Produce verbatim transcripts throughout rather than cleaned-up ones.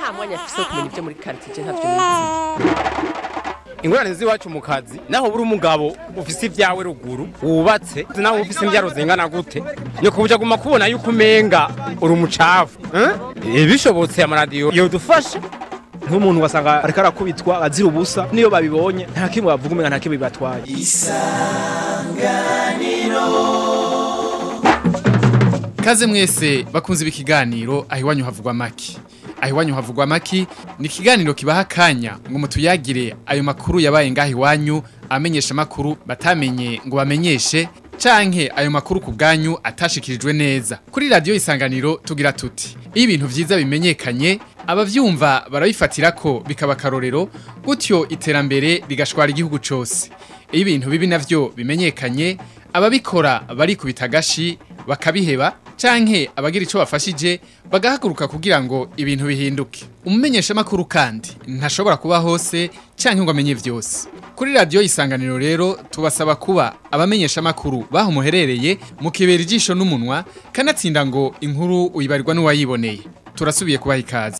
nta mwanya afise kumenya ibyo muri quartier ntavyo nizi. Ingorane z'iwacu mu kazi naho buri umugabo ufise ibyawe ruguru wubatse naho ufise imbyaro zingana gute nyo kubuja guma kubona yuko umenga uri umucafu eh bishobotse amaradiyo yo dufasha nk'umuntu wasanga ariko arakubitwa azira ubusa niyo babibonye nta kimwe bavuga umenga nta kimwe bibatwaye. Isanganiro kaze mwese bakunze ibikiganiro aho iwanyu havugwa maki. Aho iwanyu havugwa maki ni ikiganiro kibaha kanya ngo mutuyagire ayo makuru yabaye ngaho iwanyu, amenyesha makuru batamenye ngo bamenyeshe canke ayo makuru ku bwanyu atashikirijwe neza. Kuri radio Isanganiro tugira tuti iyo ibintu vyiza bimenyekanye abavyumva barabifatira ko bikaba karorero, gutyo iterambere rigashwara igihugu cose. Iyo ibintu bibi navyo bimenyekanye ababikora bari kubitagashi bakabiheba canke abagira ico bafashije bagahaguruka kugira ngo ibintu bihinduke. Umumenyesha makuru kandi ntashobora kuba hose canke ngo amenye vyose. Kuri radio Isanganiro rero tubasaba kuba abamenyesha makuru baho muherereye mu kibera ijisho n'umunwa kanatsinda ngo inkuru uyibarirwa n'uwayiboneye. Turasubiye kubaha ikaze.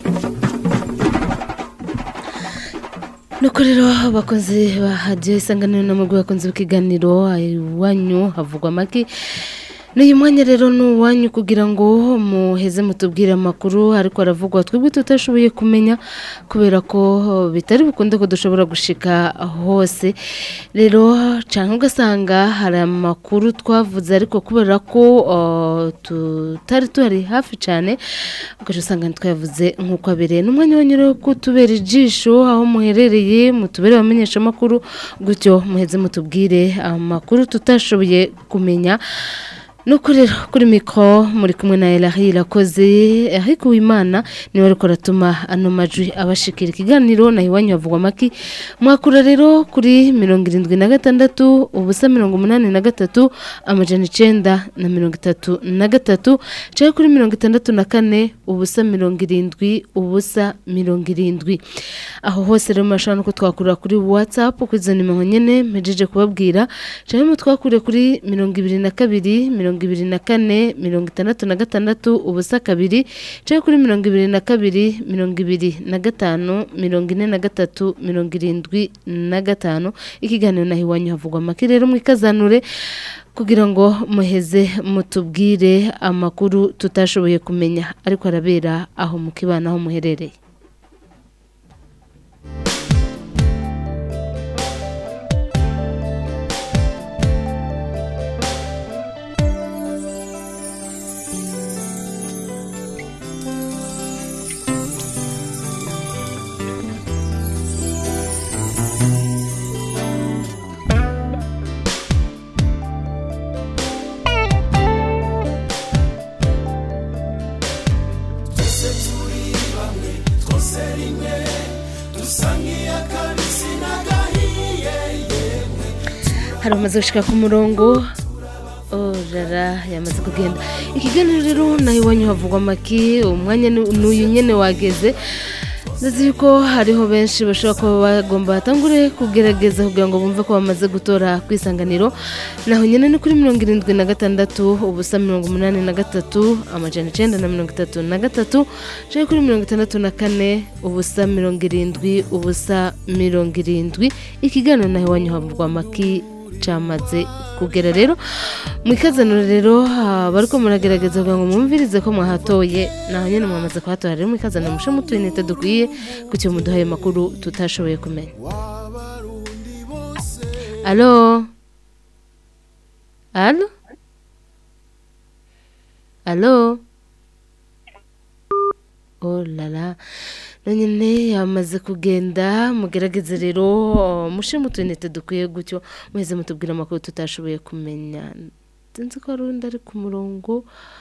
Nuko rero bakoze ba radio Isanganiro n'amugwe bakonze ikiganiro iwanyu havugwa maki. N'uyu mwanya rero n'uwanyu kugira ngo muheze mutubwire amakuru ariko aravugwa twebwe tutashoboye kumenya kubera ko bitari bukunde ko dushobora gushika hose. Rero canke ugasanga hari amakuru twavuze ariko kubera ko uh, tutari tuhari hafi cyane ugaje usanga twavuze nkuko abereye. N'umwanya wanyu rero kutubera ijisho aho muherereye mutubere bamenyesha amakuru gutyo muheze mutubwire amakuru tutashoboye kumenya. Nuko rero kuri mikro muri kumwe na Elahi Irakoze ariko Uwimana ni wari koratuma ano majwi abashikira ikiganiro na iwanyu havugwa maki. Mwakura rero kuri mirongo irindwi na gatandatu ubusa mirongo umunani na gatatu amajana icenda na mirongo itatu na gatatu cya kuri mirongo itandatu na kane ubusa mirongo irindwi ubusa mirongo irindwi. Aho hose rero mashana ko twakura kuri WhatsApp kwizo nimero nyene mejeje kubabwira cyane mutwakure kuri mirongo ibiri na kabiri mirongo ibiri na kane mirongo itandatu na gatandatu ubusa kabiri cya kuri mirongo ibiri na kabiri mirongo ibiri na gatanu mirongo ine na gatatu mirongo irindwi na gatanu. Ikiganiro naho iwanyu havugwa maki rero mwikazanure kugira ngo muheze mutubwire amakuru tutashoboye kumenya ariko arabera aho mukibana aho muherereye. Hari umaze gushika ku murongo oh jara yamaze kugenda. Ikiganiro rero naho iwanyu havugwa maki umwanya n'uyu nyene wageze. Ndazi yuko hariho benshi bashaka ko bagomba batangure kugerageza kugira ngo bumve ko bamaze gutora kwisanganiro. Naho nyene ni kuri mirongo irindwi na gatandatu ubusa mirongo umunani na gatatu amajana icenda na mirongo itatu na gatatu cya kuri mirongo itandatu na kane ubusa mirongo irindwi ubusa mirongo irindwi. Ikiganiro naho iwanyu havugwa maki cyamaze kugera rero mwikazanura rero bariko muragerageza kugira ngo mwumvirize ko mwahatoye naho nyene mwamaze kuhatora rero mwikazanura mushe mutwinete dukwiye kucyo muduhaye makuru tutashoboye kumenya. Allo Allo Allo Oh la la none yamaze kugenda mugerageze rero mushe mutwinete dukwiye gutyo muheze mutubwira amakuru tutashoboye kumenya. Nzi ko arundi ari ku murongo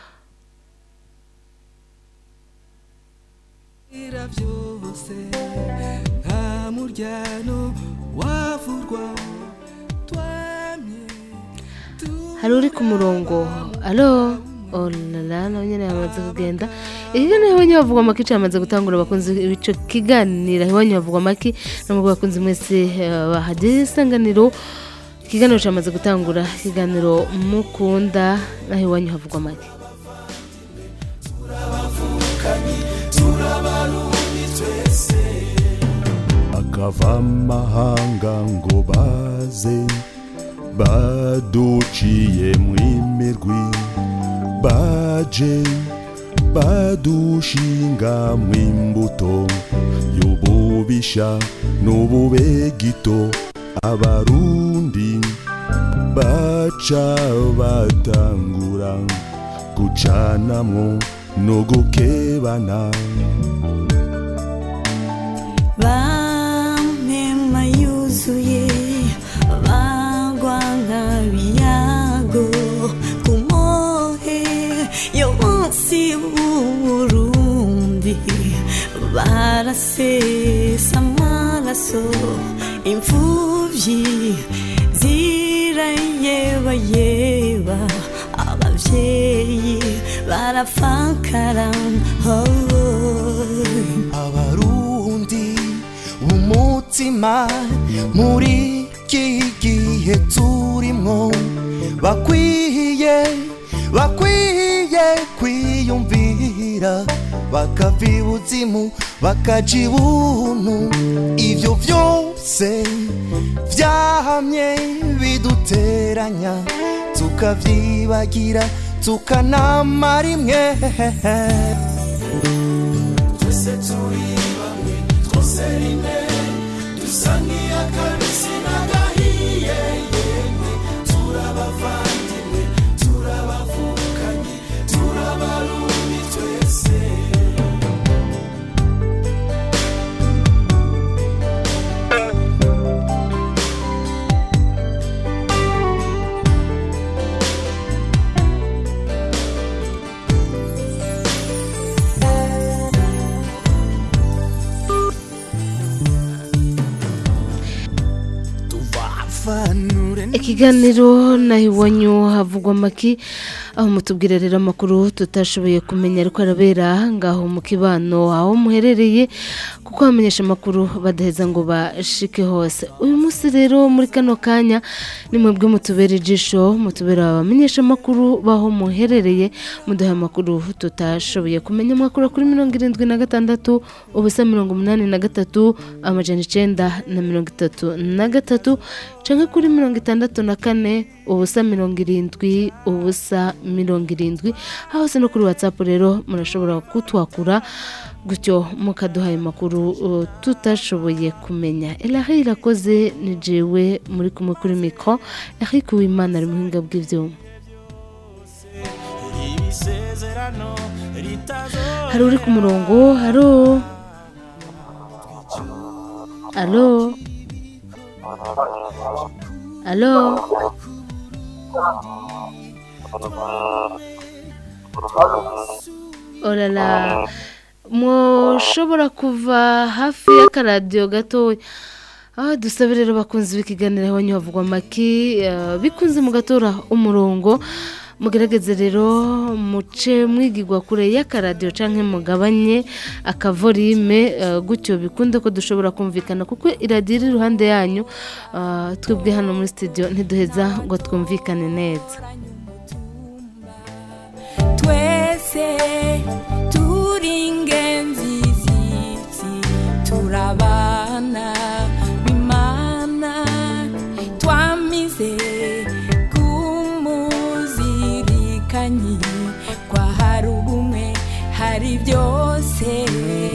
iravyose nta muryano wavurwa twamye. hari uri ku murongo. Allo Oh la la no nyene yamaze kugenda. Ikiganiro iwanyu havugwa maki cyamaze gutangura bakunze ibico kiganira iwanyu havugwa maki namwe bakunze mwese bahadise Isanganiro. Ikiganiro cyamaze gutangura ikiganiro mukunda naho iwanyu havugwa maki. bavamahanga ngo baze baduciye mwimirwi baje badushinga mwimbuto y'ububisha n'ububegito abarundi baca batangura gucanamwo no gukebana bamema yuzuye bagwa nk'abiyago ku mohe yo munsi w'Uburundi barasesa amaraso imfuvyi zirayebayeba abavyeyi barafakara abarundi umutima muri iki gihe turimwo bakwiye bakwiye kwiyumvira bakava ibuzimu bakaja ibuntu ivyo vyose vyahamye biduteranya tukavyibagira tukanamara imwe twese turi bamwe twose rimwe dusa nk'iy'akabisi n'agahiye yemwe turabavandimwe turabavukanye turabarundi twese ikiganiro naho iwanyu havugwa amaki aho mutubwira rero amakuru tutashoboye kumenya ariko arabera ngaho mu kibano aho muherereye kuko bamenyesha amakuru badaheza ngo bashike hose uyu munsi rero muri kano kanya ni mwebwe mutubera ijisho mutubera abamenyesha amakuru baho muherereye muduha amakuru tutashoboye kumenya amakuru kuri mirongo irindwi na gatandatu ubusa mirongo umunani na gatatu amajana icenda na mirongo itatu na gatatu canke kuri mirongo itandatu na kane ubusa mirongo irindwi ubusa mirongo irindwi hose no kuri WhatsApp rero murashobora kutwakura gutyo mukaduhaye makuru uh, tutashoboye kumenya Elahi irakoze ni jewe muri kumwe kuri mikro Eric Uwimana ari muhinga bw'ivyuma hari uri ku murongo haro Allo Allo Oh la la mushobora kuva hafi y'akaradiyo gatoya ah dusabe rero bakunze bikiganira aho nyavugwa maki uh, bikunze mu gatora umurongo mugerageze rero muce mwigirwa kure y'akaradiyo canke mugabanye akavorime uh, gutyo bikunde ko dushobora kumvikana kuko iradiyo iri iruhande yanyu uh, twebwe hano muri studio ntiduheza ngo twumvikane neza twese turingenzi ziti turabana bimana twamize kumuzirikanyi kwa hari ubumwe hari byose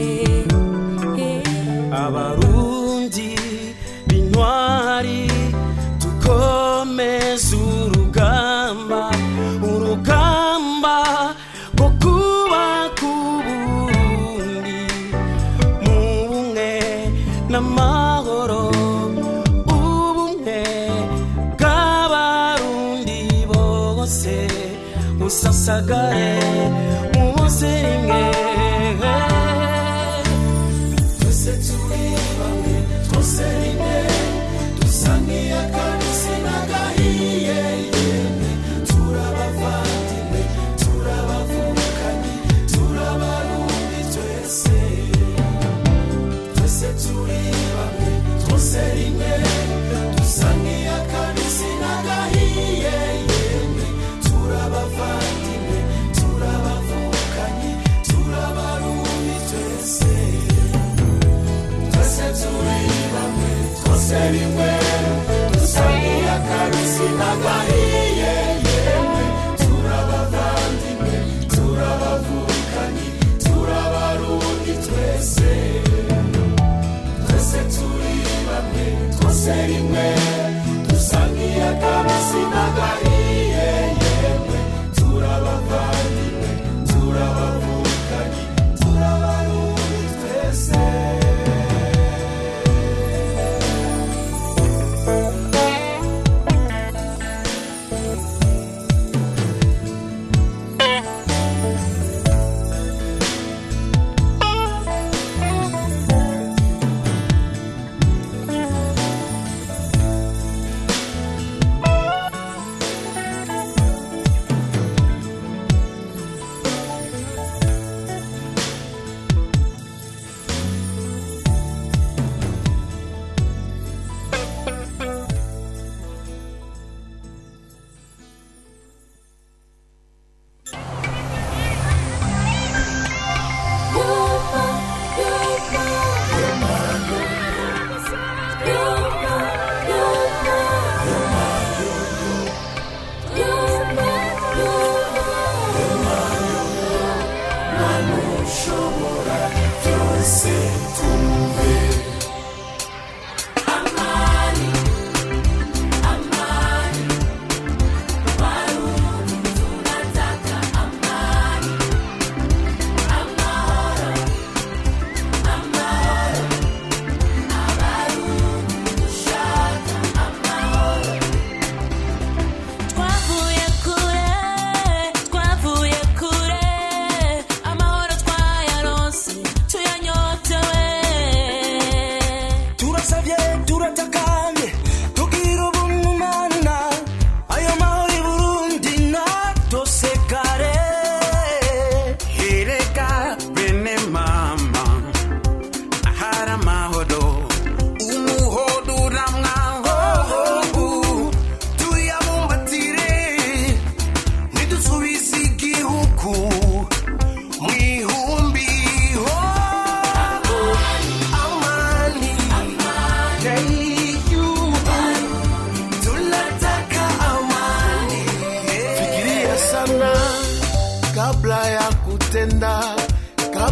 abarundi bintwari dukomeze urugamba urugamba rwo kubaka uburundi mu bumwe n'amahoro ubumwe bw'abarundi bose busasagare mu bose rimwe twese turi bamwe twose rimwe dusa nk'iy'akabisi n'agahiye yemwe turabavandimwe turabavukanye turabarundi twese twese turi bamwe twose rimwe dusa nk'iy'akabisi n'agahiye yemwe turabavandimwe turabavukanye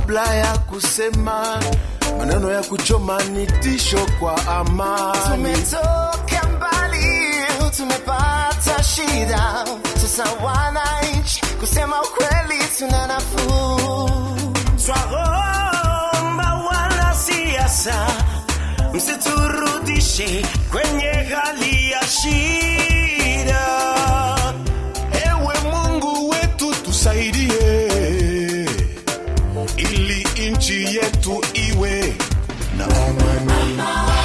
kabla ya kusema maneno ya kuchoma ni tisho kwa amani. Tumetoka mbali, tumepata shida, sasa wananchi kusema ukweli tuna nafuu. Twaomba wanasiasa msiturudishe kwenye hali ya shida. Ewe Mungu wetu tusaidie, ili nchi yetu iwe na amani.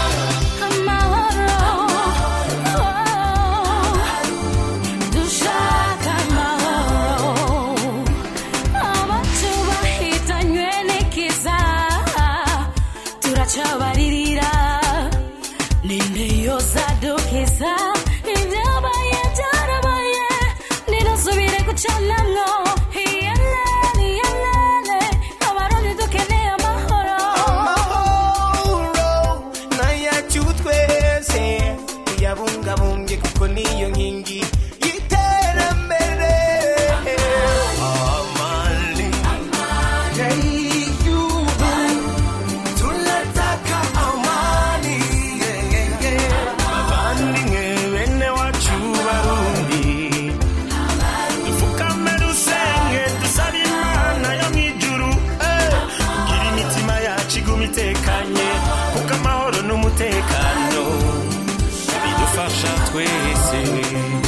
Chabaririra ninde yosadukisa ibyabaye byarabaye ninasubire kuchanano yelele yelele abarundi dukeneye amahoro amahoro nayacu twese tuyabungabunge kuko niyo nkingi y'iterambere. Amani amani tekano bidufasha twese.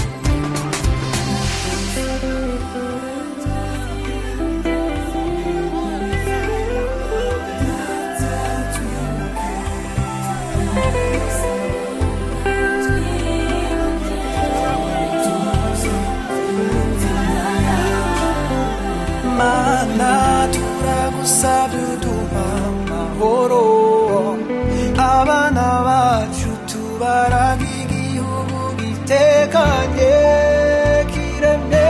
Mana turagusabye duha amahoro, abana bacu tubaraga igihugu gitekanye kiremye.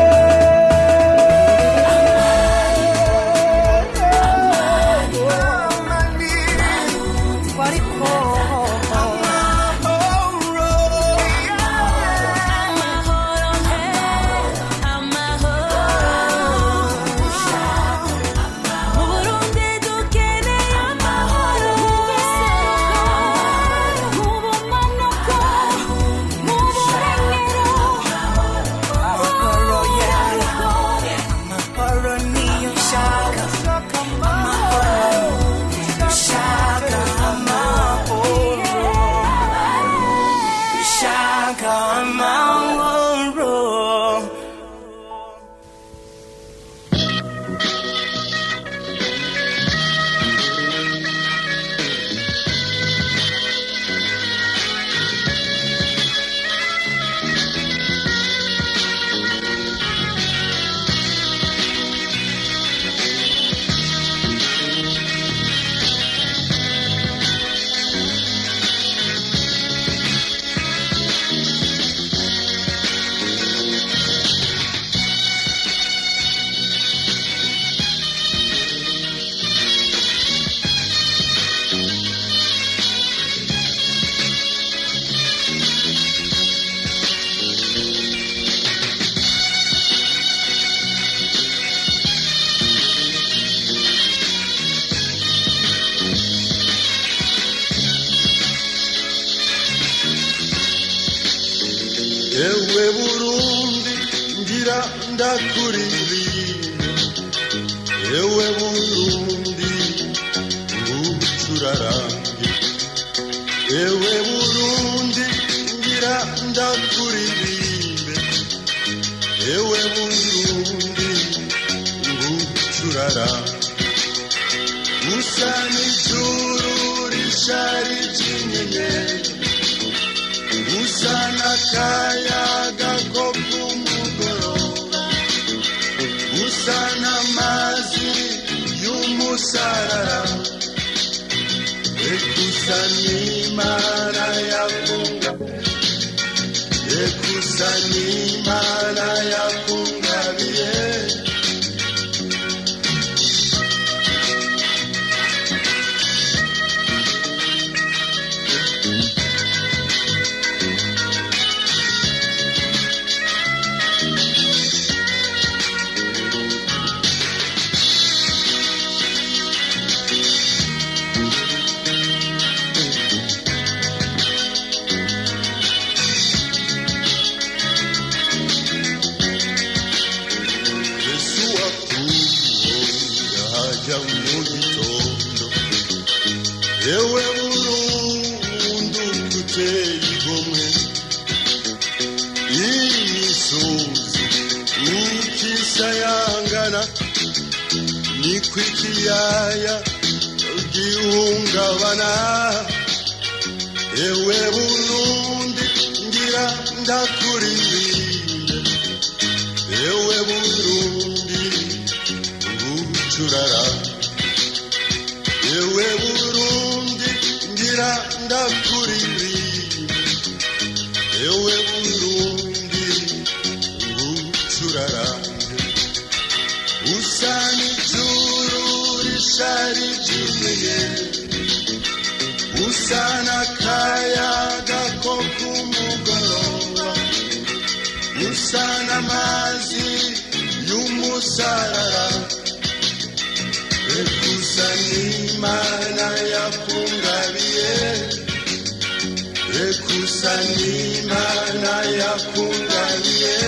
Ewe Burundi ngira ndakuririmba, ewe Burundi ngucurarange, ewe Burundi ngira ndakuririmbe, ewe Burundi ngucurarange. Musa n'ijuru rishari ry'inyenyeri, Usana kayaga ko kumugoroba, usana mazi y'umusarara, ekusana imana yakunga, ekusana imana yakungabiye. ewe burundu kuteye igomwe imisozi nikisayangana nikwikiyaya gihungabana ewe Burundi ngira ndakuririmbe ewe Burundi ngucurara ewe Burundi ngira ndakuririmbe ewe Burundi ngucurara usani juru rishari jimeye usana kayaga ko kumugoroba usana mazi y'umusarara ekusani mana yakungabiye ekusani mana yakungabiye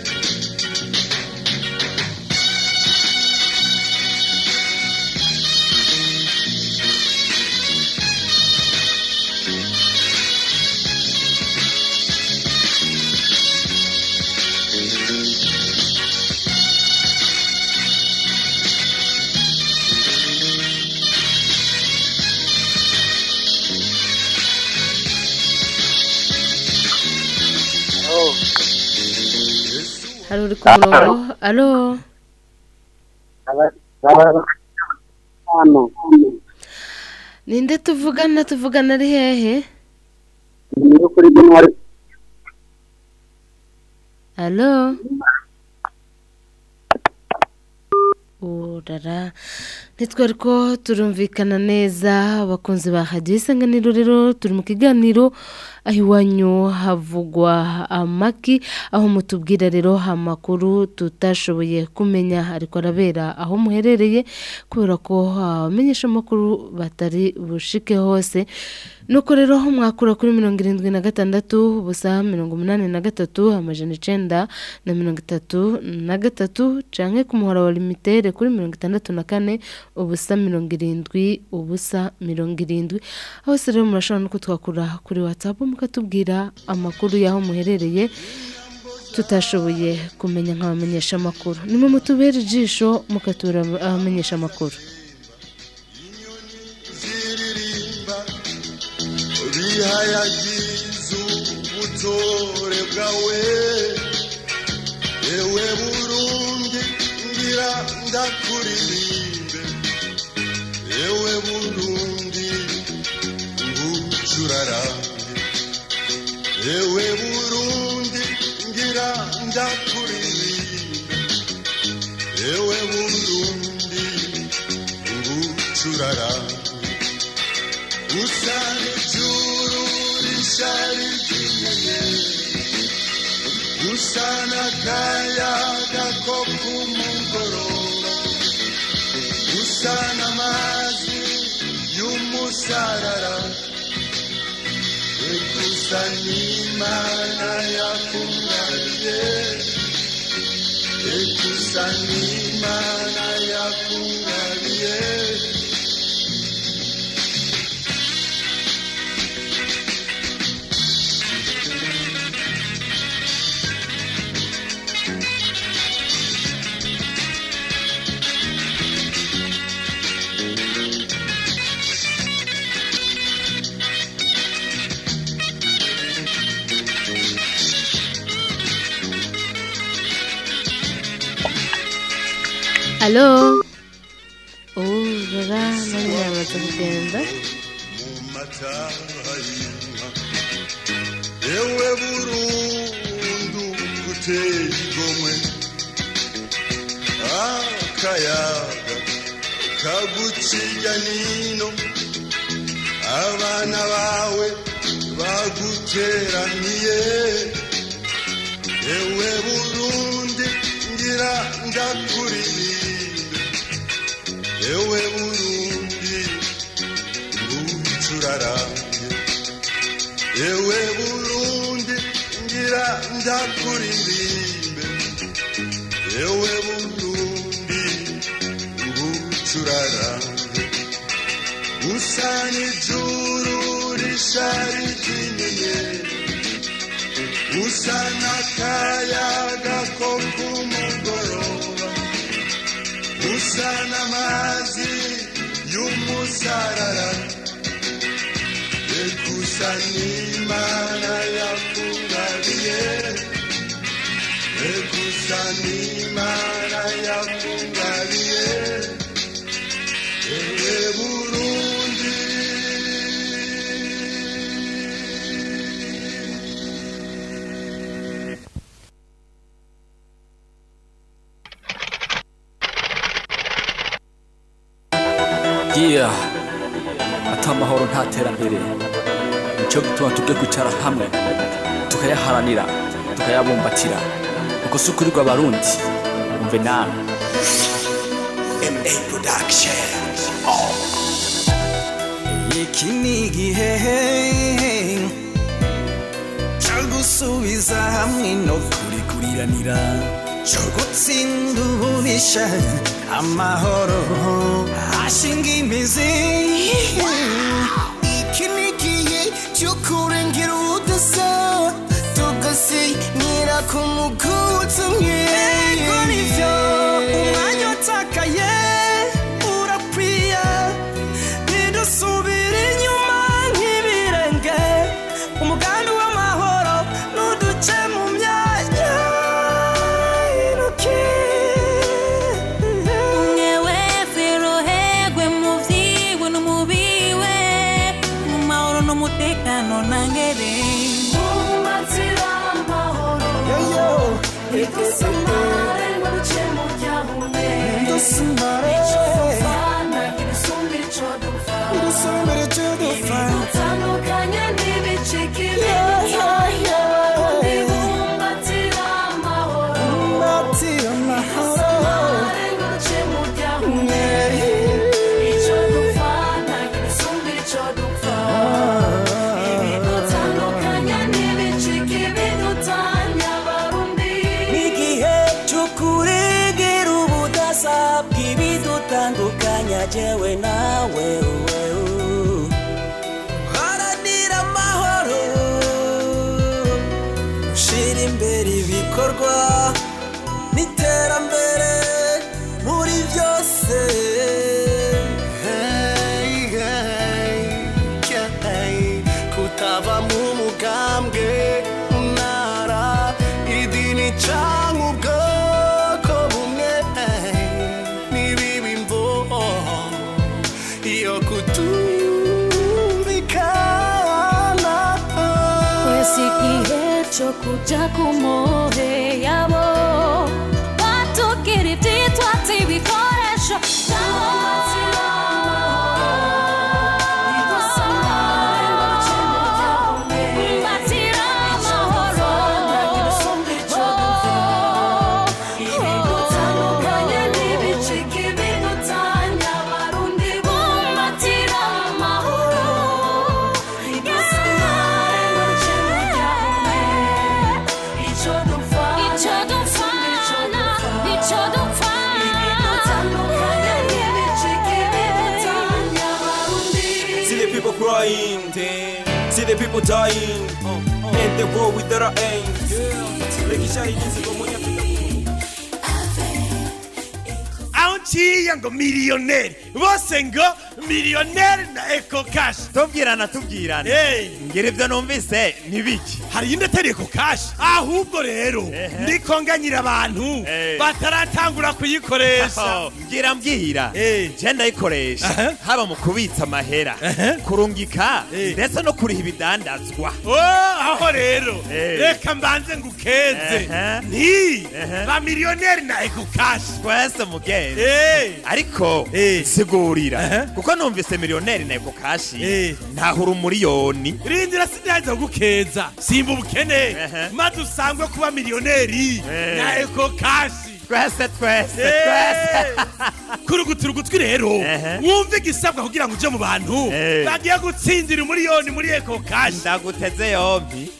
Halo uri ku murongo alo ninde tuvugana tuvugana ari hehe alo urara nitwari ko turumvikana neza abakunzi ba Radio Isanganiro rero turi mu kiganiro aho iwanyu havugwa amaki aho mutubwira rero amakuru tutashoboye kumenya ariko arabera aho muherereye kubera ko abamenyesha amakuru batari bushike hose nuko rero mwakura kuri mirongo irindwi na gatandatu ubusa mirongo umunani na gatatu amajana icenda na mirongo itatu na gatatu canke ku muhora wa limitere kuri mirongo itandatu na kane ubusa mirongo irindwi ubusa mirongo irindwi hose rero murashobora no kutwakura kuri WhatsApp mukatubwira amakuru yaho muherereye tutashoboye kumenya nk'abamenyesha amakuru nimwe mutubera ijisho mukatura abamenyesha amakuru bihayagizu ubutore bwawe ewe Burundi ngira ndakuririmbe ewe Burundi ngucurarambe ewe Burundi ngira ndakuririmbe ewe Burundi ngucurarambe usane juru rishari jimeye usana kayaga ko kumugoroba usana mazi y'umusarara ekusani mana yakungariye ekusani mana yakungariye Alo. Oh, rara nani yamaze kugenda? Ewe Burundu kuteye igomwe akayaga kaguciga nino abana bawe baguteraniye ewe Burundi ngira ndakuririmbe ewe Burundi ngucurarambe ewe Burundi ngira ndakuririmbe ewe Burundi ngucurarambe usana n'ijuru risharije inyenyeri usa n'akayaga ko ku mugoroba usa n'amazi y'umusarara ekusa n'Imana yakungabiye ekusa n'Imana yakungabiye ewe Burundi yeah ata mahoro nta terambere nico gituma tubwe kwicara hamwe tukayaharanira tukayabumbatira uko sukuri rwa barundi umve nana M A Production oh iki ni igihe cyo gusubiza hamwe no kurikuriranira cyo gutsinda ububisha amahoro ashinga imizi iki ni igihe cyo kurengera ubudasa tugasinyira ku mugozi umwe ego nivyo umwanya utakaye urapwiye ntidusubire inyuma nk'ibirenge umugambi w'amahoro n'uduce mu myanya iruki mwewe ferohegwe mu vyiwe n'umubiwe mu mahoro n'umutekano nangere umbatira amahoro idusamare ngo duce mu byahume idusamare icofana idusumbira ico dupfa idusumbira ico dupfa ibidutandukanye n'ibicika ibindi umbatira amahoro umbatira amahoro idusamare ngo duce mu byahume ico dupfana idusumbira ico dupfa ibidutandukanye n'ibicika ibidutanya abarundi n'igihe cyo kuregera ubudasa bw'ibidutandukanya jewe nawe haranira amahoro ushira imbere ibikorwa n'iterambere muri byose Hey, hey, hey, kutaba mu mugambwe ntara idini canke ubwoko bumwe n'ibibi mvo iyo kutumvikana kwesi igihe cyo kuja ku mohe yabo batukira ivyitwa vy'ibikoresho Umbatira amahoro ibidutandukanye n'ibicika ibidutanya abarundi bumbatira amahoro idusamare ngo duce mu byahume ico dupfa ico dupfana ico dupfa ibidutandukanye n'ibicika ibidutanya abarundi See the people crying, see the people dying, and the war without an end. Lekishahidi pamoja aho nciye ngo miliyoneri bose ngo miliyoneri na Eco Cash tubwirana tubwirana ngira ibyo numvise nibiki hari indi atari Eco Cash ahubwo rero ndiko nganyira abantu bataratangura kuyikoresha ngira mbwira je ndayikoresha haba mu kubitsa amahera kurungika ndetse no kuriha ibidandazwa aho rero reka mbanze ngukeze nti ba miliyoneri na Eco Cash twese mugende ariko sigurira kuko numvise miliyoneri na Eco Cash ntahura umuriyoni rindira sindaza gukeza simba ubukene maze usangwe kuba miliyoneri na Eco Cash twese twese twese kurugutura ugutwi rero wumve igisabwa kugira ngo uje mu bantu bagiye gutsindira umuriyoni muri Eco Cash ndaguteze yombi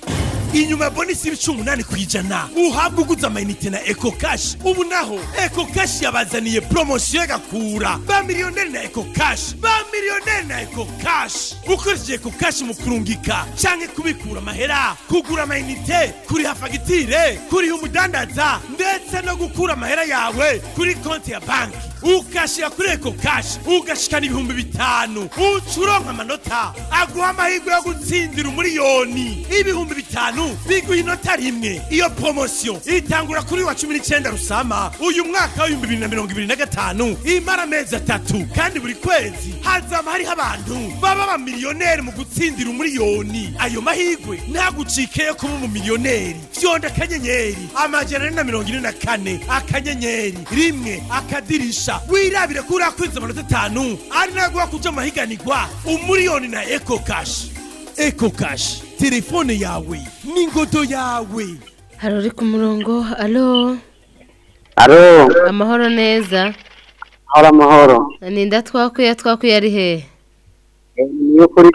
inyuma ya bonisi y'ibicumi umunani ku ijana uhabwa uguze amayinite na Eco Cash. Ubu naho Eco Cash yabazaniye promosiyo y'agakura ba miliyoneri na Eco Cash, ba miliyoneri na Eco Cash. Ukoresheje Eco Cash mu kurungika canke kubikura amahera, kugura amayinite, kuriha fagitire, kuriha umudandaza ndetse no gukura amahera yawe kuri konti ya banki. Ukashira kuri Eco Cash ugashikana ibihumbi bitanu ucuronka amanota aguha amahirwe yo gutsindira umuriyoni. Ibihumbi bitanu biguha inota rimwe. Iyo promosiyo itangura kuri wa cumi n'icenda Rusama uyu mwaka w'ibihumbi bibiri na mirongo ibiri na gatanu, imara amezi atatu, kandi buri kwezi hazama hariho abantu baba ba miliyoneri mu gutsindira umuriyoni. Ayo mahirwe ntagucikeyo kuba umumiliyoneri. Fyonda akanyenyeri amajana ane na mirongo ine na kane akanyenyeri rimwe akadirisha wirabire kuri akwiza amanota atanu ari naguha kuja mahiganirwa umuriyoni na Eco Cash. Eco Cash, telefone yawe n'ingodo yawe. Haruri ku murongo. Alo. Alo. Amahoro neza. Hora amahoro. Ninda twakuye twakuye ari he? Ni ukuri.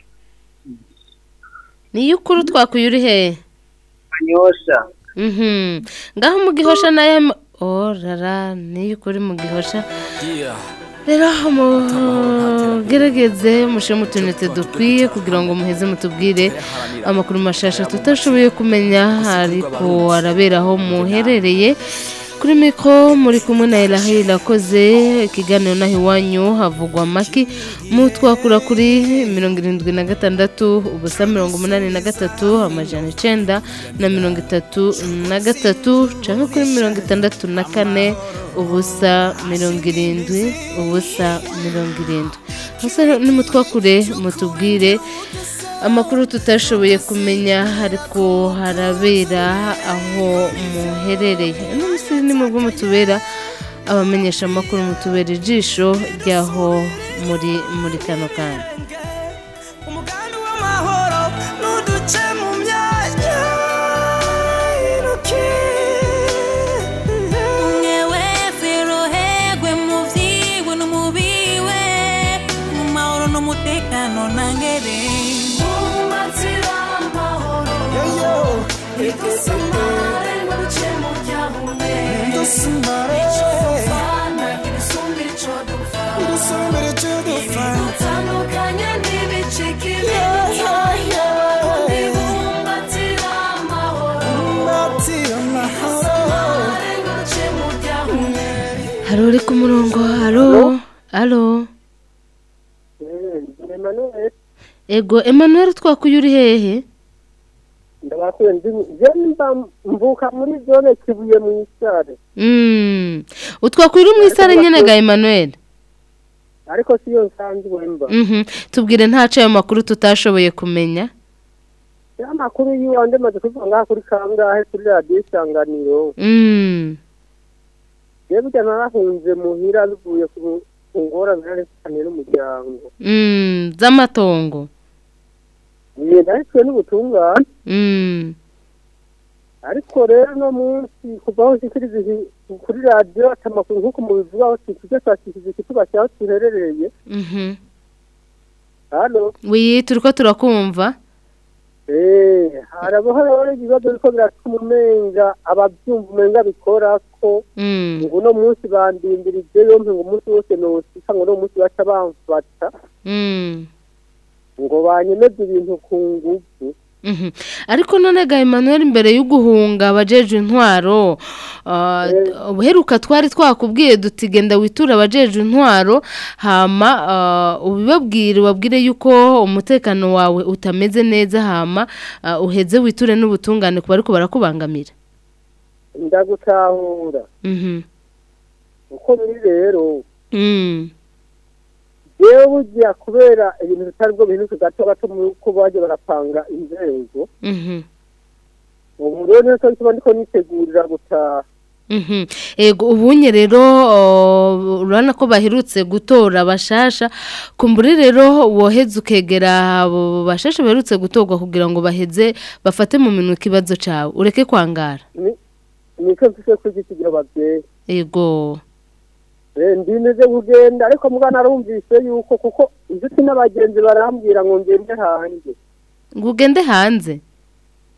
Ni yukuru twakuye uri he? Kanyosha. Mhm. Ngaho mu Gihosha naye oh rara ni yukuri mu Gihosha. Yeah. Rero mu gerageze mushe mutunete dukwiye kugira ngo muheze mutubwire amakuru mashasha tutashoboye kumenya ariko araberaho muherereye. Kuri mikro muri kumwe na Elahi lakoze ikiganiro naho iwanyu havugwa maki mu twakura kuri mirongo irindwi na gatandatu ubusa mirongo umunani na gatatu amajana icenda na mirongo itatu na gatatu canke kuri mirongo itandatu na kane ubusa mirongo irindwi ubusa mirongo irindwi. Musa nimutwakure mutubwire amakuru tutashoboye kumenya ariko harabera aho muherereye. N'umusi ni mu mutubera abamenyesha amakuru mutubera ijisho ryaho muri muri kano kana. Umugambi w'amahoro nuduce mu myanya iruki Nyewe ferohegwe mu vyigwe no mubiwe mu mahoro no mutekano nangere Idusimare nguce mu byahume Idusimare Ichofana Idusumira ico dupfa Idusumira ico dupfa Ibitandukanye n'ibicikiri Ibumbatira amahoro Ibumbatira amahoro Idusimare nguce mu byahume. Haruri ku murongo. Alo. Alo. Emmanuel. Ego Emmanuel twakuye uri hehe? Ndabakuye ndimba mvuka muri zone Kibuye mu Isare. Mm. Utwakuye uri mu Isare nyene ga Emmanuel. Ariko siyo nsanzwe mba. Mhm. Tubwire ntaco ayo makuru tutashoboye kumenya. Ya makuru yiwe ndemaze kuvuga ngaha kuri kangahe kuri radio Isanganiro. Mm. Yebo cyane narahunze muhira bivuye ku ngora nari cyane n'umuryango. Mm, z'amatongo. Ni ndahitwe n'ubutungane. Mm. Ariko rero no munsi kubaho sikirize kuri radio atamakuru nkuko mubivuga aho tujye twashyikize kituba cyaho tuherereye. Mhm. Halo. Oui, turiko turakumva. Eh, harabaho rero ibibazo biko biratumumenga ababyumva umenga bikora ko ngo no munsi bandindirije yompe ngo umunsi wose no sika ngo no munsi baca bamfata. Mm. Ngo banyemeze ibintu ku ngufu. Mhm. Ariko none ga Emmanuel imbere y'uguhunga abajeje intwaro ubuheruka twari twakubwiye dutigenda witura abajeje intwaro hama ubibabwire wabwire yuko umutekano wawe utameze neza hama uheze witure n'ubutungane kuba ariko barakubangamira. Ndagutahura. Mhm. Uko biri rero. Mm. Yewe bugiye kubera ibintu bitari bwo bintu gato gato mu ko baje barapanga inzego. Mhm. Ubu rero niko ndiko nitegurira gutaha. Mhm. Ego ubunye rero urana ko baherutse gutora bashasha kumburi rero woheze ukegera bashasha baherutse gutorwa kugira ngo baheze bafate mu minwe kibazo cawe ureke kwangara. Ni niko mfise kugikigira babye. Ego. Eh ndimeze kugenda ariko mugana arumvise yuko kuko inshuti n'abagenzi barambwira ngo ngende hanze. Ngugende hanze.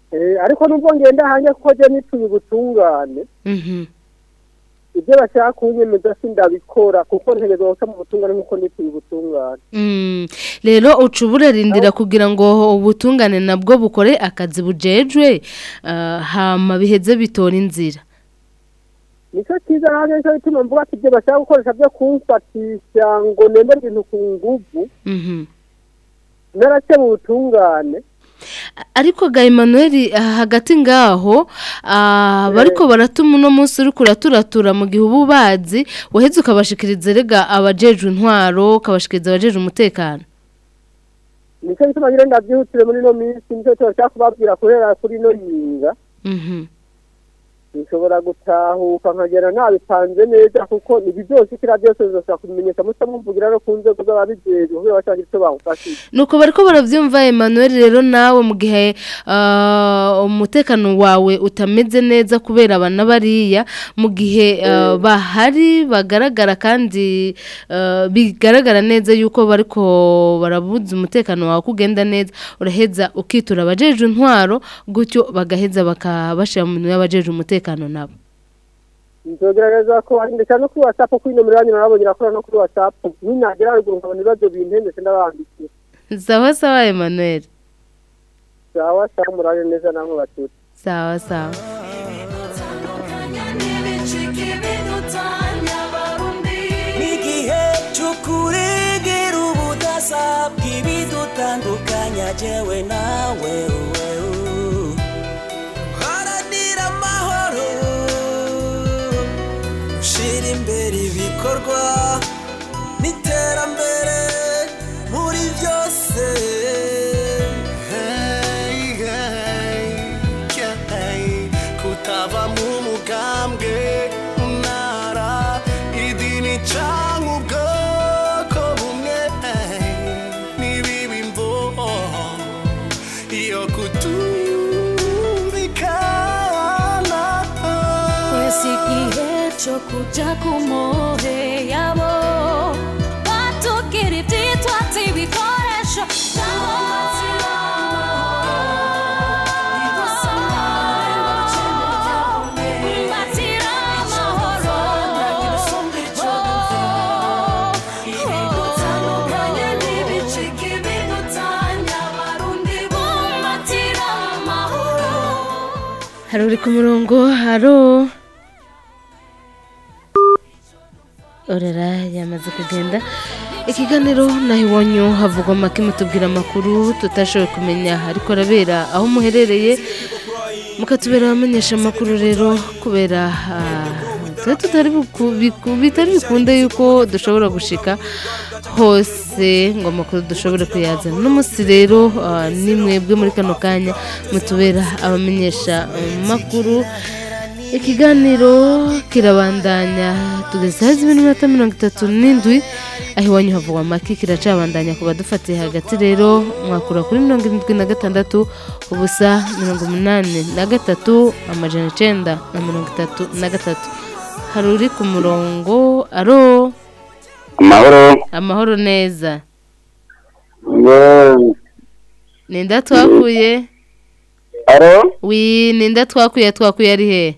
Eh, ariko nubwo ngenda hanya kuko je nituye ubutungane. Mhm. Ibyo bashaka kunyemeza sindabikora kuko ntegerezwa guca mu butungane nkuko nituye ubutungane. Mm. Rero ucubura rindira kugira ngo ubutungane nabwo bukore akazi bujejwe uh, hama biheze bitora inzira. Nicyo kiza hanya cyo bituma mvuga ati ibyo bashaka gukoresha byo kumfatisha ngo nemere ibintu ku nguvu. Mhm. Narace mu butungane. Ariko ga Emmanuel hagati ngaho ah bariko baratuma no munsi uri kuraturatura mu gihe ububazi waheze ukabashikiriza rega abajeje intwaro kabashikiriza abajeje umutekano. Nicyo bituma ngire ndabyihutire muri no minsi nicyo cyo cyakubabwira kurera kuri no yinga. Mhm. Nshobora gutahuka nkagera nabipanze neza kuko ibi byose kira byose bizoshaka kumenyesha musa mumvugira no kunze kuza babijeje kuko bashaka icyo bamufashije. Nuko bariko baravyumva Emmanuel rero nawe mu gihe uh, umutekano wawe utameze neza kubera abana bariya mu gihe uh, bahari bagaragara kandi uh, bigaragara neza yuko bariko barabuza umutekano wawe kugenda neza uraheza ukitura abajeje intwaro gutyo bagaheza bakabashira mu minwe y'abajeje umutekano nabo. Nzogerageza ko ndetse no kuri WhatsApp kuri nomero yanyu narabonye rakora no kuri WhatsApp ninagera ruguru nkabona ibibazo bintendetse ndabandikira. Sawa sawa Emmanuel. Sawa sawa murare neza namwe baturi. Sawa sawa. Nigihe cyukuregera ubudasa bw'ibidutandukanya jewe nawe haranira amahoro ushira imbere ibikorwa n'iterambere muri byose. Hey, hey, hey, kutava mu mugambwe unara idini canke ubwoko bumwe nibibimvo iyo kutumvikana Kwesi igihe cyo kuja kumohe yabo batukira ibyitwa by'ibikoresho Hari uri ku murongo haro Orera yamaze kugenda ikiganiro naho iwanyu havugwa make mutubwira amakuru tutashoboye kumenya ariko rabera aho muherereye mukatubera bamenyesha amakuru rero kubera twe tutari bitari bikunde yuko dushobora gushika hose ngo amakuru dushobore kuyazana n'umunsi rero nimwebwe muri kano kanya mutubera abamenyesha amakuru. Ikiganiro kirabandanya tugeze hazi iminota mirongo itatu n'indwi aho iwanyu havugwa make kiracabandanya kuba dufatiye hagati rero mwakura kuri mirongo irindwi na gatandatu ubusa mirongo umunani na gatatu amajana icenda na mirongo itatu na gatatu. Hari uri ku murongo aro amahoro amahoro neza yeah. Ninda twakuye aro wi ninda twakuye twakuye ari he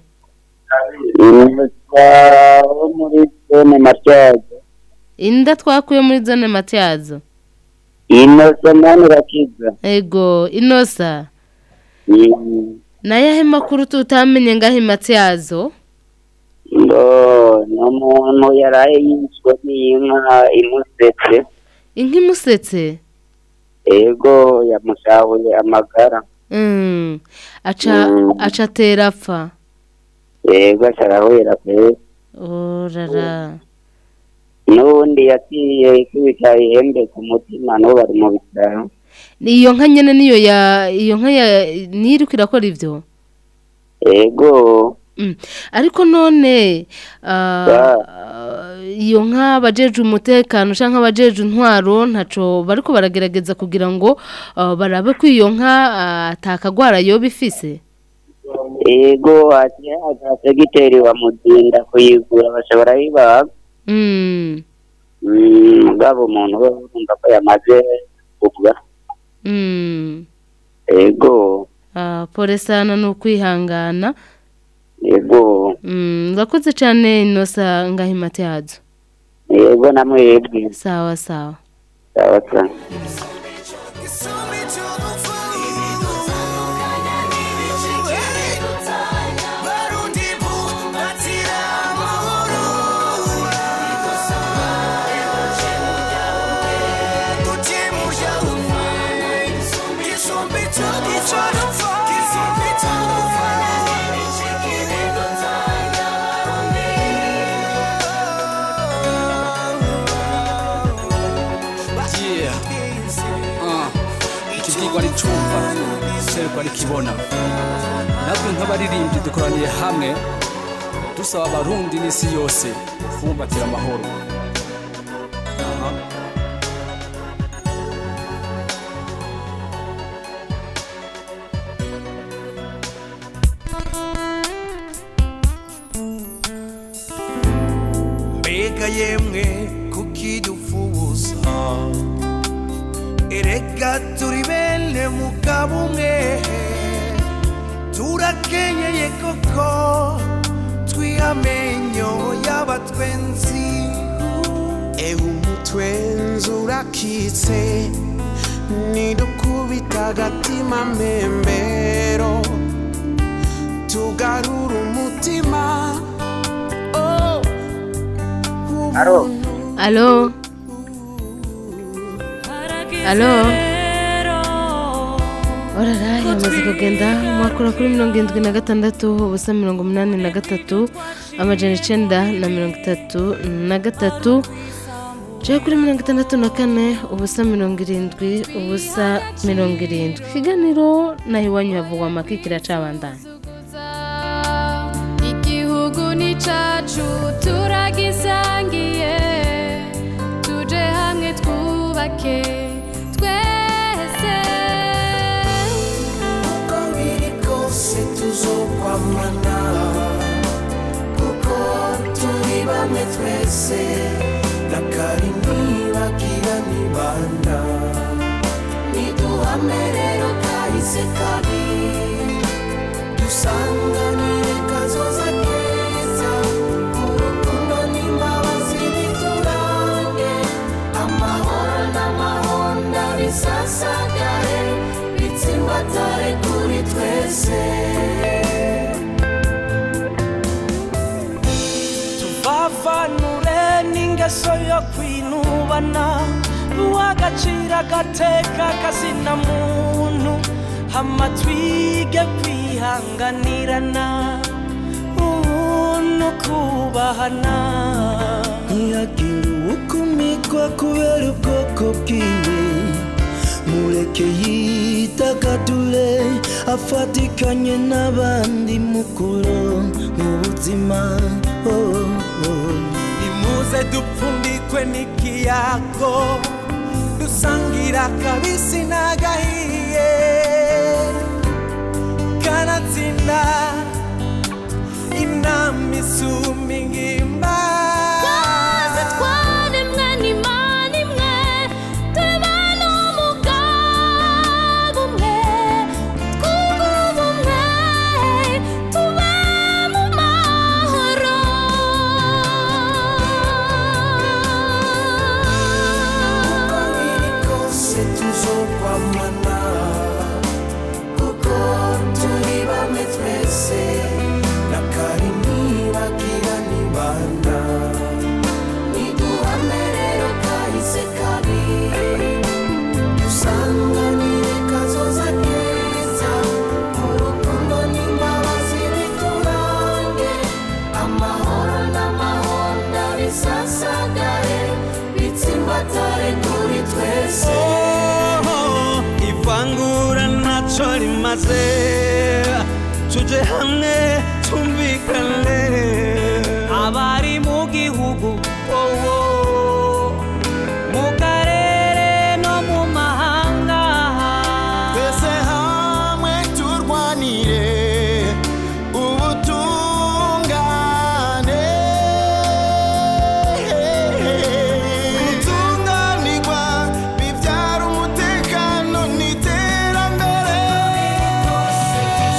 muri zone Matyazo. Inda twakuye muri zone Matyazo. Inosa nani rakiza. Ego Inosa. Mm. Nayahe makuru tutamenye ngahe Matyazo? Ndo n'umuntu yaraye yishwe n'inka imusetse. Inka imusetse? Ego yamushabuye amagara. Mm. Aca mm. aca terapfa. Ego charahwera pe. Orara. Nundi yatiye kwita ihembe ku mutima no bari mu bitaro. Niyo nka nyene niyo ya iyo nka ya niri kwirakora ivyo. Ego. Mm. Ariko none uh, iyo nka bajeje umutekano canka bajeje intwaro ntaco bariko baragerageza kugira ngo uh, barabe ko iyo nka atakagwara uh, yo bifise. Ego ati agiteri wa mudinda kuyigura bashobora bibaga. Mm. Mm, gabo umuntu urumva ko yamaze kuvuga. Mm. Ego. Ah, pole sana no kwihangana yego mm urakoze cyane inosa ngahimate yazo yego namwebwe sawa sawa sawa sawa ari cumva serwa rikibona natwe nk'abaririmbyi dukoraniye hamwe dusaba abarundi n'isi yose kubumbatira amahoro mbega yemwe kukidufuza erega turi bene mugabo umwe turakenyeye koko twihamenyo y'abatwenzi ewe umutwenzi urakitse nidukubita agatima mbembero tugarura umutima oh. Alo Alo Alo Orara yamaze kugenda mwakura kuri mirongo indwi na gatandatu ubusa mirongo umunani na gatatu amajana icenda na mirongo itatu na gatatu je kuri mirongo itandatu na kane ubusa mirongo irindwi ubusa mirongo irindwi kiganiro naho iwanyu havugwa amaki kiracabandanya igihugu ni cacu turagisangiye tuje hamwe twubake twese uko biri kose tuzokwamana kuko turi bamwe twese nakari nibagira nibanda niduhame rero kahise kabi dusanganire kazoza keza urukundo n'imbabazi biturange amahoro n'amahonda bisasagare bitsimbatare kuri twese tuvavanure n'ingeso yo kwinubana uwagacira agateka kazina muntu hama twige kwihanganirana no kubahana ntihagire uwukumikwa kubera ubwoko bwiwe mureke yitagadure afatikanye n'abandi mukuru mu buzima oh, oh. nimuze dupfundikwe n'ikiyago dusangira kabisi n'agahiye kanatsinda inama isumba ingimba twese twaremwe n'Imana imwe tube n'umugabo umwe twunge ubumwe tube mu mahoro uko biri kose tuzokwamana kuko turi bamwe twese nakari nibagira nibanda niduhame rero kahise kabi dusanganire kazoza keza urukundo n'imbabazi biturange amahoro n'amahonda bisasagare bitsimbatare kuri twese ivangura ntaco rimaze tuje hamwe tumvikane abari mu gihugu wowo mu karere no mu mahanga twese hamwe turwanire ubutungane gutunganirwa bivyara umutekano n'iterambere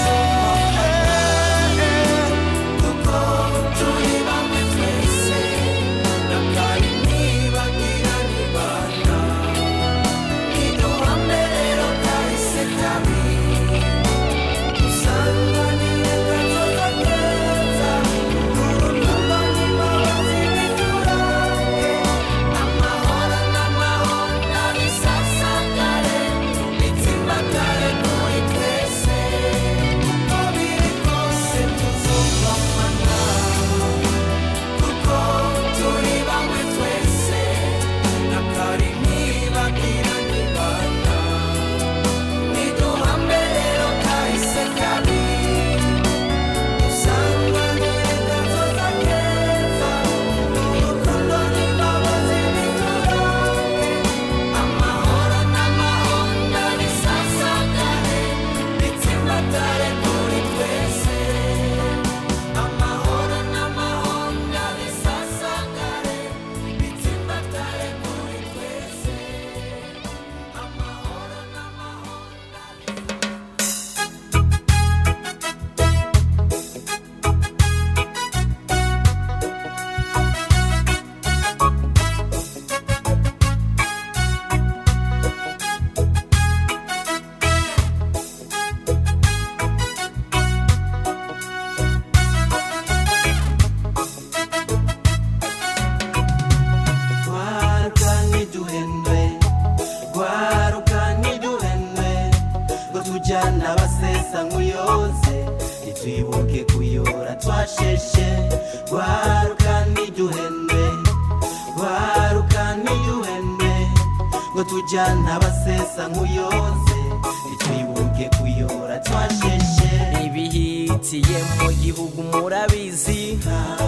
tujyana basesa nk'uyoze ntitwibuke kuyora twasheshe rwaruka ntiduhende rwaruka ntiduhende ngo tujyana basesa nk'uyoze ntitwibuke kuyora twasheshe ibihitiye mu gihugu murabizi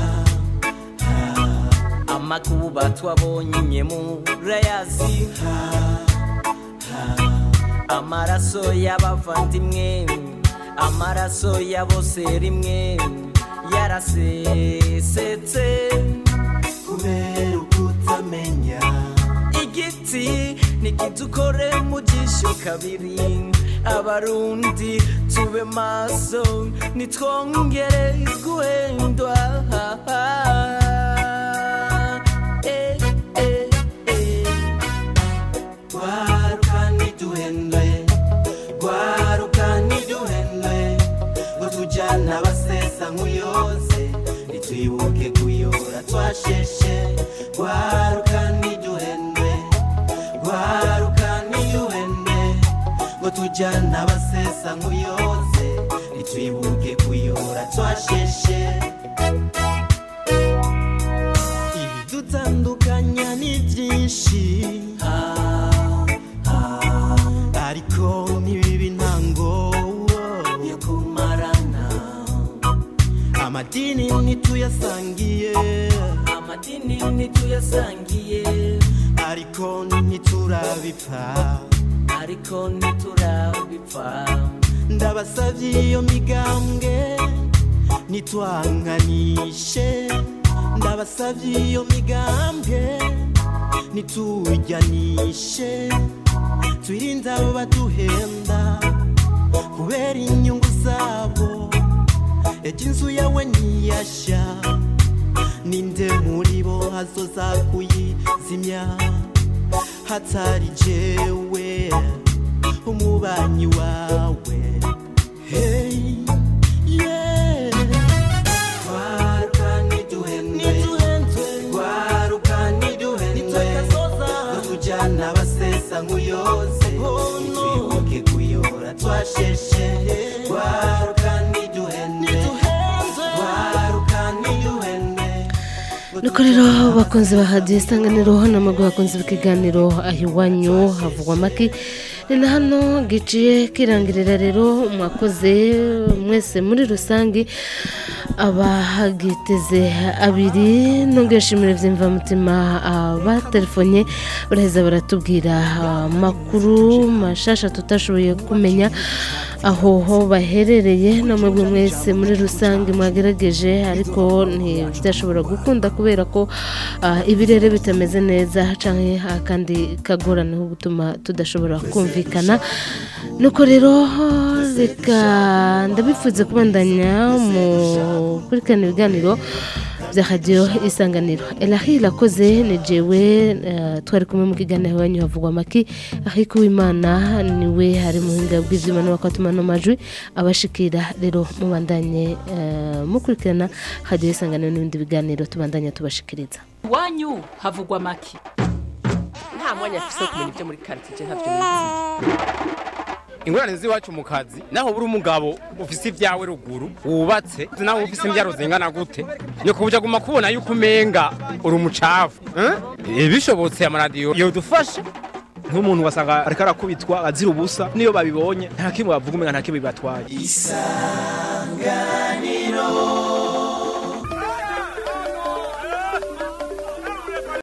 amakuba twabonye murayazi amaraso y'abavandimwe amaraso ya bose rimwe yarasesetse kubera ukutamenya igiti nikidukore mu jisho kabiri abarundi tube maso nitwongere guhendwa eh, eh, eh. Gwaruka ntiduhendwe Gwaruka ntiduhendwe ngo tujyana basesa nk'uyoze ntitwibuke kuyora twasheshe Gwaruka ntiduhendwe Gwaruka ntiduhendwe ngo tujyana basesa nk'uyoze ntitwibuke kuyora twasheshe ibidutandukanya ni byinshi ariko ntibibe intango yo kumarana amadini ntituyasangiye amadini ntituyasangiye ariko ntiturabipfa ariko ntiturabipfa ndabasavye iyo migambwe nitwanganishe ndabasavye iyo migambwe nitujyanishe twirinde abo baduhenda kubera inyungu zabo ejo inzu yawe ntiyashya ninde muri bo hazoza kuyizimya hatari jewe umubanyi wawe hey yeah Gwaruka ntiduhendwe Gwaruka ntiduhendwe tujyana basesa nk'uyoze ntitwibuke kuyora twasheshe Gwaruka ntiduhendwe Gwaruka ntiduhendwe nuko rero bakunze bahadiye isanganiro hano amago bakunze ikiganiro aho iwanyu havugwa amaki ni na hano giciye kirangirira rero mwakoze mwese muri rusange abahagiteze abiri nongeshimire vy'imvamutima abatelefonye baraheza baratubwira amakuru mashasha tutashoboye kumenya aho ho baherereye no mwebwe mwese muri rusange mwagerageje ariko ntibyashobora gukunda kubera ko ah, ibirere bitameze neza canke akandi kagorane ho gutuma tudashobora kumvikana nuko rero reka ndabifuze kubandanya mu kurikana ibiganiro bya radio isanganiro Elahi lakoze nejewe uh, twari kumwe mu kiganiro wanyu havugwa amaki ariko w'Imana niwe hari muhinga bw'izima no bakatuma no majwi abashikira rero mubandanye uh, mukurikirana radio isanganiro n'ibindi biganiro tubandanya tubashikiriza wanyu havugwa amaki nta mwanya afise kumenya ibyo muri quartier ntavyo nizi ingorane z'iwacu mu kazi naho buri umugabo ufise ibyawe ruguru wubatse naho ufise imbyaro zingana gute nyo kubuja guma kubona yuko umenga uri umucafu eh bishobotse amaradiyo yo dufasha nk'umuntu wasanga ariko arakubitwa azira ubusa niyo babibonye nta kimwe bavuga umenga nta kimwe bibatwaye isanganiro